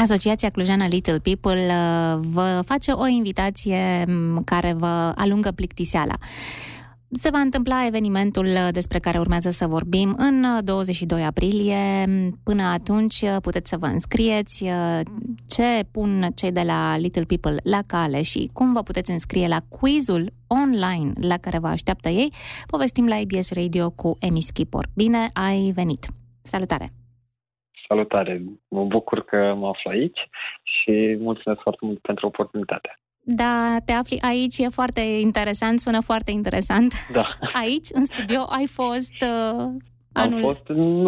Asociația Clujeană Little People vă face o invitație care vă alungă plictiseala. Se va întâmpla evenimentul despre care urmează să vorbim în 22 aprilie. Până atunci puteți să vă înscrieți, ce pun cei de la Little People la cale și cum vă puteți înscrie la quizul online la care vă așteaptă ei. Povestim la IBS Radio cu Emi Schipor. Bine ai venit! Salutare! Salutare! Mă bucur că mă aflu aici și mulțumesc foarte mult pentru oportunitate. Da, te afli aici, e foarte interesant, sună foarte interesant. Da. Aici, în studio, ai fost anul... Am fost,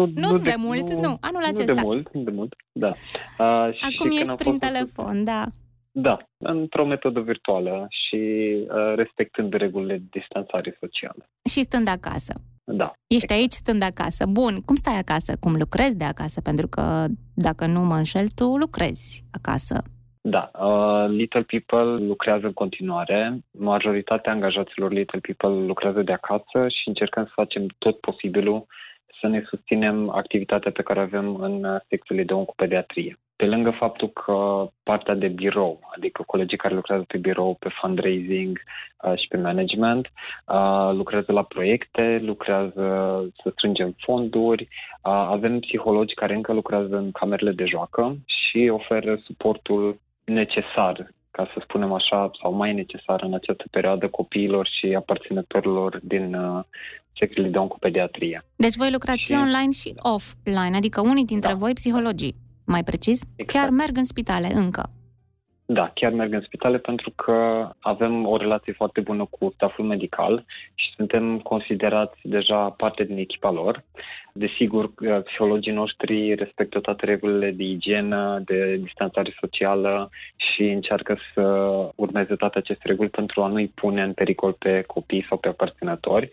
anul acesta. Nu de mult, da. Acum ești prin telefon, da. Da, într-o metodă virtuală și respectând regulile distanțării sociale. Și stând acasă. Da. Ești aici stând acasă. Bun, cum stai acasă? Cum lucrezi de acasă? Pentru că, dacă nu mă înșel, tu lucrezi acasă. Da, Little People lucrează în continuare. Majoritatea angajaților Little People lucrează de acasă și încercăm să facem tot posibilul să ne susținem activitatea pe care avem în secțiile de oncopediatrie. Pe lângă faptul că partea de birou, adică colegii care lucrează pe birou, pe fundraising și pe management, lucrează la proiecte, lucrează să strângem fonduri, avem psihologi care încă lucrează în camerele de joacă și oferă suportul necesar, ca să spunem așa, sau mai necesar în această perioadă copiilor și aparținătorilor din secțiile de oncopediatrie. Deci voi lucrați și online și offline, adică unii dintre voi, psihologii, mai precis, chiar merg în spitale încă. Da, chiar merg în spitale pentru că avem o relație foarte bună cu staful medical și suntem considerați deja parte din echipa lor. Desigur, psihologii noștri respectă toate regulile de igienă, de distanțare socială și încearcă să urmeze toate aceste reguli pentru a nu-i pune în pericol pe copii sau pe aparținători.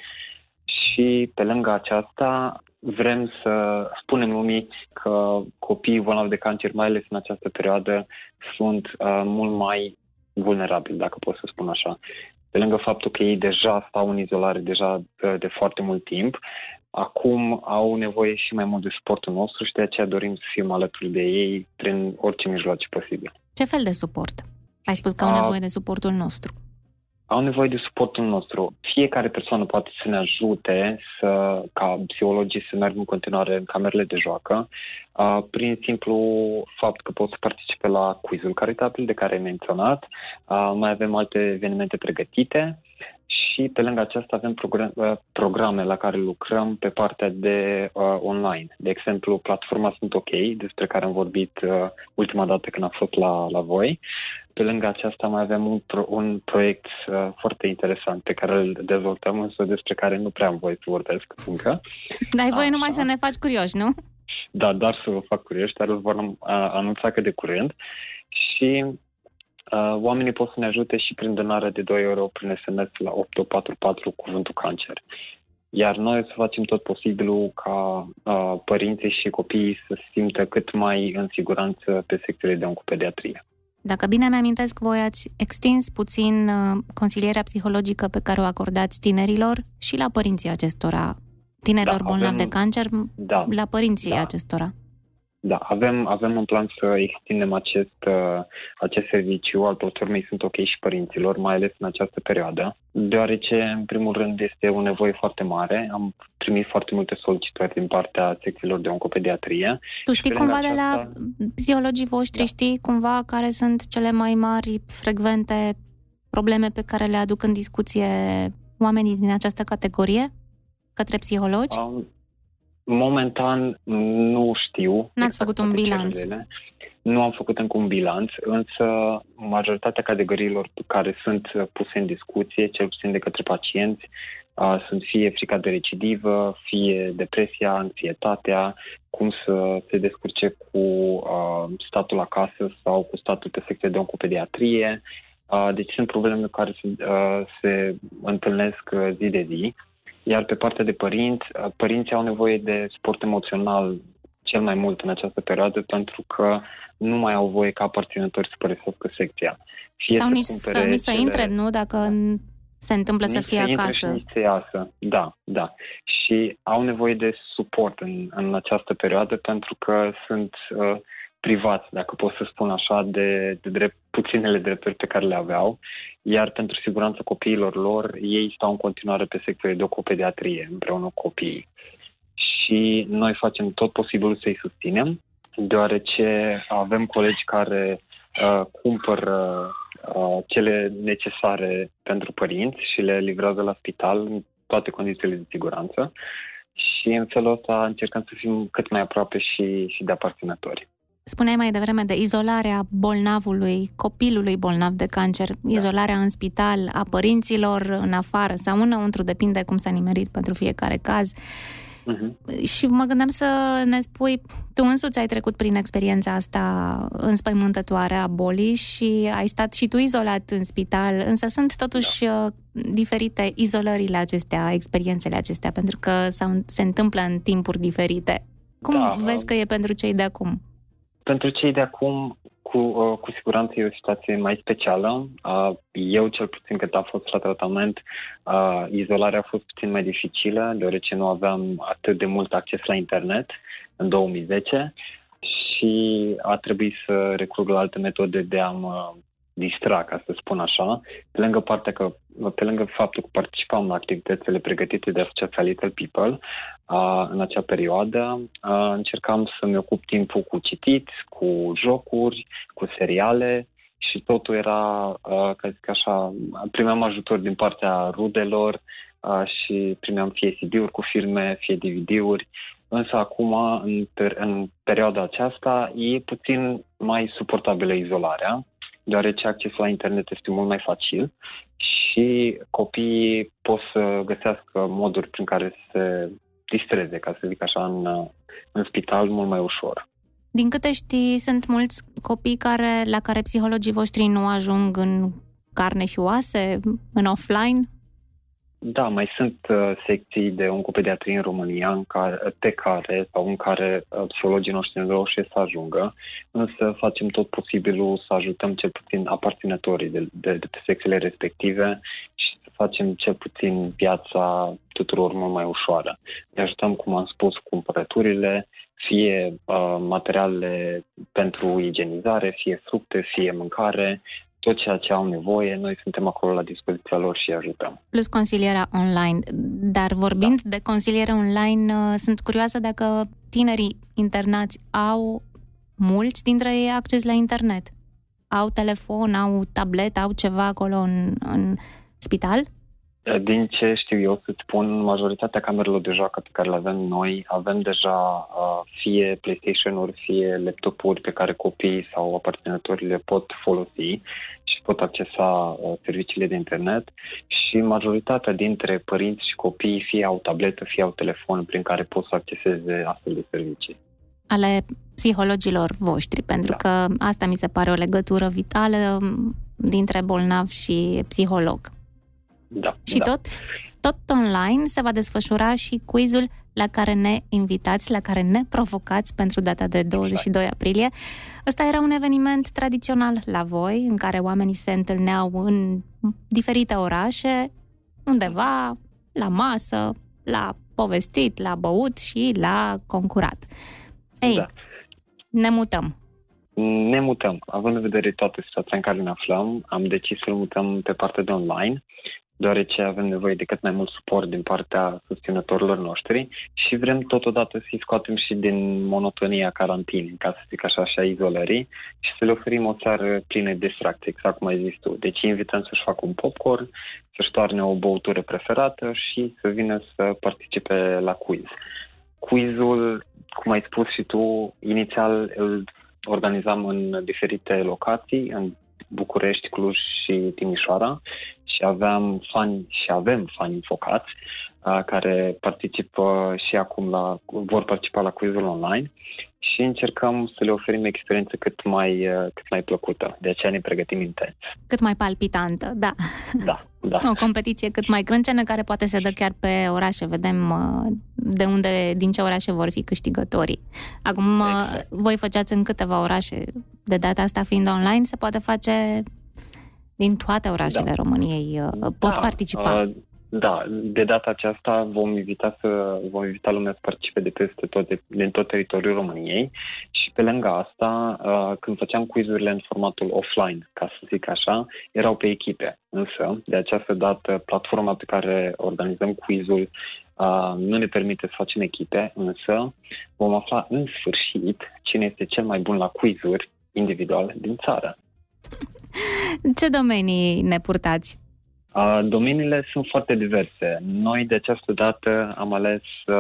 Și pe lângă aceasta vrem să spunem lumii că copiii bolnavi de cancer, mai ales în această perioadă, sunt mult mai vulnerabili, dacă pot să spun așa. Pe lângă faptul că ei deja stau în izolare deja de foarte mult timp, acum au nevoie și mai mult de suportul nostru și de aceea dorim să fim alături de ei prin orice mijloace posibil. Ce fel de suport? Ai spus că au nevoie de suportul nostru. Au nevoie de suportul nostru. Fiecare persoană poate să ne ajute ca psihologii să meargă în continuare în camerele de joacă prin simplu fapt că pot să participe la quizul caritabil de care ai menționat. Mai avem alte evenimente pregătite și pe lângă aceasta avem programe la care lucrăm pe partea de online. De exemplu, platforma Sunt OK, despre care am vorbit ultima dată când am fost la voi. Pe lângă aceasta mai avem un proiect foarte interesant pe care îl dezvoltăm, însă despre care nu prea am voie să vorbesc încă. Dar ai voie numai să ne faci curioși, nu? Da, dar să vă fac curioși, dar îl vom anunța cât de curând. Și oamenii pot să ne ajute și prin donarea de 2 euro prin SMS la 8244 cuvântul cancer. Iar noi o să facem tot posibilul ca părinții și copiii să se simtă cât mai în siguranță pe secțiile de oncopediatrie. Dacă bine mi-amintesc, voi ați extins puțin consilierea psihologică pe care o acordați tinerilor și la părinții acestora, tinerilor bolnavi de cancer, la părinții acestora. Da, avem un plan să extindem acest serviciu al platformei Sunt OK și părinților, mai ales în această perioadă, deoarece, în primul rând, este o nevoie foarte mare. Am primit foarte multe solicitări din partea secțiilor de oncopediatrie. Tu știi cumva de la psihologii voștri, știi cumva care sunt cele mai mari, frecvente probleme pe care le aduc în discuție oamenii din această categorie către psihologi? Momentan nu știu. N-ați făcut un bilanț? Nu am făcut încă un bilanț, însă majoritatea categoriilor care sunt puse în discuție, cel puțin de către pacienți, sunt fie frica de recidivă, fie depresia, anxietatea, cum să se descurce cu statul acasă sau cu statul pe secție de oncopediatrie. Deci sunt probleme care se întâlnesc zi de zi. Iar pe partea de părinți, părinții au nevoie de suport emoțional cel mai mult în această perioadă pentru că nu mai au voie ca aparținători să părăsească secția. Fie sau nici să intre, nu? Dacă se întâmplă să fie acasă. Nici să iasă, da. Și au nevoie de suport în această perioadă pentru că sunt privați, dacă pot să spun așa, de puținele drepturi pe care le aveau, iar pentru siguranța copiilor lor, ei stau în continuare pe secția de ecopediatrie împreună cu copiii. Și noi facem tot posibilul să-i susținem, deoarece avem colegi care cumpără cele necesare pentru părinți și le livrează la spital în toate condițiile de siguranță și în felul ăsta încercăm să fim cât mai aproape și de aparținători. Spuneai mai devreme de izolarea bolnavului, copilului bolnav de cancer, izolarea în spital a părinților în afară sau înăuntru, depinde cum s-a nimerit pentru fiecare caz. Și mă gândeam să ne spui, tu însuți ai trecut prin experiența asta înspăimântătoare a bolii și ai stat și tu izolat în spital, însă sunt totuși diferite izolările acestea, experiențele acestea, pentru că se întâmplă în timpuri diferite. Cum vezi că e pentru cei de acum? Pentru cei de acum, cu siguranță e o situație mai specială. Eu, cel puțin cât a fost la tratament, izolarea a fost puțin mai dificilă, deoarece nu aveam atât de mult acces la internet în 2010 și a trebuit să recurg la alte metode de a mă distra, ca să spun așa, pe lângă faptul că participam la activitățile pregătite de Asociația Little People în acea perioadă, încercam să-mi ocup timpul cu citit, cu jocuri, cu seriale și totul era, ca zic așa, primeam ajutor din partea rudelor și primeam fie CD-uri cu filme, fie DVD-uri, însă acum, în perioada aceasta, e puțin mai suportabilă izolarea, deoarece accesul la internet este mult mai facil și copiii pot să găsească moduri prin care să se distreze, ca să zic așa, în spital mult mai ușor. Din câte știi, sunt mulți copii la care psihologii voștri nu ajung în carne și oase, în offline? Da, mai sunt secții de oncopediatrie în România în care psihologii noștri nu reușesc să ajungă, însă facem tot posibilul să ajutăm cel puțin aparținătorii de secțiile respective și să facem cel puțin viața tuturor mult mai ușoară. Ne ajutăm, cum am spus, cu cumpărăturile, fie materiale pentru igienizare, fie fructe, fie mâncare, tot ceea ce au nevoie, noi suntem acolo la dispoziția lor și îi ajutăm. Plus consilierea online. Dar vorbind de consiliere online, sunt curioasă dacă tinerii internați mulți dintre ei acces la internet. Au telefon, au tablet, au ceva acolo în spital? Din ce știu eu să spun, majoritatea camerelor de joacă pe care le avem noi, avem deja fie PlayStation-uri, fie laptopuri pe care copiii sau aparținătorii le pot folosi și pot accesa serviciile de internet și majoritatea dintre părinți și copii fie au tabletă, fie au telefon prin care pot să acceseze astfel de servicii. Ale psihologilor voștri, pentru că asta mi se pare o legătură vitală dintre bolnav și psiholog. Și tot online se va desfășura și quizul la care ne invitați, la care ne provocați pentru data de 22 aprilie. Ăsta era un eveniment tradițional la voi, în care oamenii se întâlneau în diferite orașe, undeva, la masă, la povestit, la băut și la concurat. Ne mutăm. Ne mutăm. Având în vedere toată situația în care ne aflăm, am decis să-l mutăm pe partea de online, deoarece avem nevoie de cât mai mult suport din partea susținătorilor noștri și vrem totodată să-i scoatem și din monotonia carantinei, ca să zic așa, și a izolării și să le oferim o țară plină de distracție, exact cum ai zis tu. Deci invităm să-și facă un popcorn, să-și toarne o băutură preferată și să vină să participe la quiz. Quizul, cum ai spus și tu, inițial îl organizam în diferite locații, în București, Cluj și Timișoara și avem fani înfocați care participă și acum vor participa la quizul online și încercăm să le oferim experiență cât mai plăcută. De aceea ne pregătim intens. Cât mai palpitantă, da. Da. O competiție cât mai crâncenă, care poate se dă chiar pe orașe. Vedem din ce orașe vor fi câștigătorii. Acum, voi făceați în câteva orașe. De data asta fiind online, se poate face din toate orașele României. Pot participa. Da, de data aceasta vom invita lumea să participe de peste tot, din tot teritoriul României și pe lângă asta, când făceam quizurile în formatul offline, ca să zic așa, erau pe echipe. Însă, de această dată, platforma pe care organizăm quizul nu ne permite să facem echipe, însă vom afla în sfârșit cine este cel mai bun la quizuri individual din țară. Ce domenii ne purtați? Domeniile sunt foarte diverse. Noi de această dată am ales,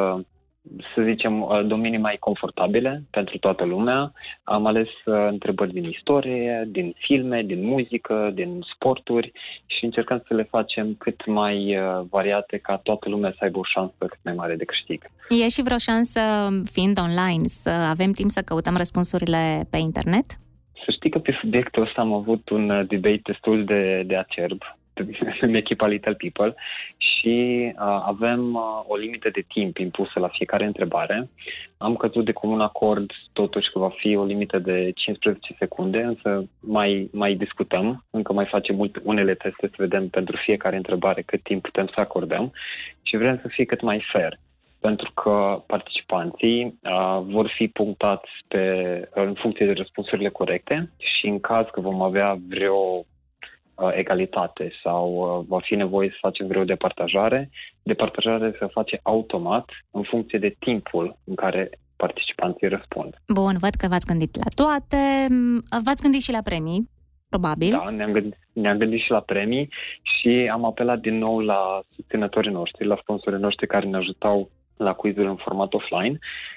să zicem, domenii mai confortabile pentru toată lumea. Am ales întrebări din istorie, din filme, din muzică, din sporturi și încercăm să le facem cât mai variate ca toată lumea să aibă o șansă cât mai mare de câștig. E și vreo șansă, fiind online, să avem timp să căutăm răspunsurile pe internet? Să știi că pe subiectul ăsta am avut un debate destul de acerb în echipa Little People și avem o limită de timp impusă la fiecare întrebare. Am căzut de comun acord totuși că va fi o limită de 15 secunde, însă mai discutăm, încă mai facem unele teste să vedem pentru fiecare întrebare cât timp putem să acordăm și vrem să fie cât mai fair, pentru că participanții vor fi punctați în funcție de răspunsurile corecte și în caz că vom avea vreo egalitate sau va fi nevoie să facem vreo departajare se face automat în funcție de timpul în care participanții răspund. Bun, văd că v-ați gândit la toate. V-ați gândit și la premii, probabil? Da, ne-am gândit și la premii și am apelat din nou la susținătorii noștri, la sponsorii noștri care ne ajutau la quizul în format offline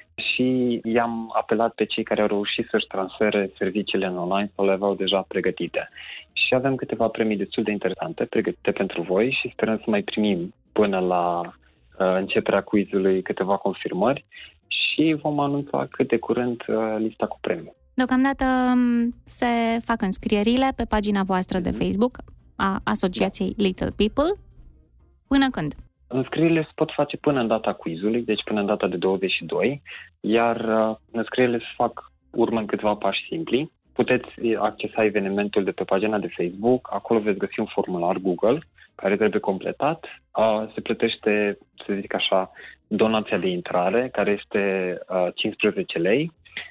și i-am apelat pe cei care au reușit să-și transfere serviciile în online sau le aveau deja pregătite. Și avem câteva premii destul de interesante pregătite pentru voi și sperăm să mai primim până la începerea quizului câteva confirmări și vom anunța cât de curând lista cu premii. Deocamdată se fac înscrierile pe pagina voastră de Facebook a Asociației Little People. Până când? Înscrierile se pot face până în data quizului, deci până în data de 22, iar înscrierile se fac urmând câțiva pași simpli. Puteți accesa evenimentul de pe pagina de Facebook, acolo veți găsi un formular Google care trebuie completat. Se plătește, să zic așa, donația de intrare, care este 15 lei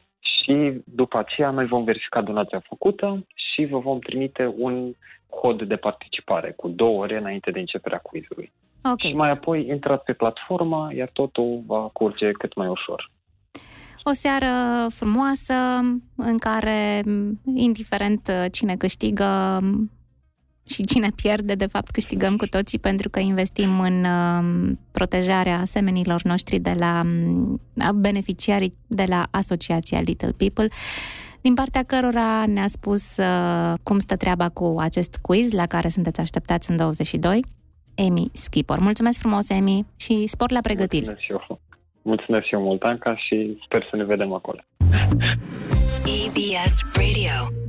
și după aceea noi vom verifica donația făcută și vă vom trimite un cod de participare cu 2 ore înainte de începerea quizului. Okay. Și mai apoi intrați pe platformă, iar totul va curge cât mai ușor. O seară frumoasă în care, indiferent cine câștigă și cine pierde, de fapt câștigăm cu toții pentru că investim în protejarea semenilor noștri de la beneficiarii de la Asociația Little People, din partea cărora ne-a spus cum stă treaba cu acest quiz la care sunteți așteptați în 22. Emi Schipor. Mulțumesc frumos, Emi, și spor la pregătiri. Mulțumesc și eu mult, Anca, și sper să ne vedem acolo. EBS Radio.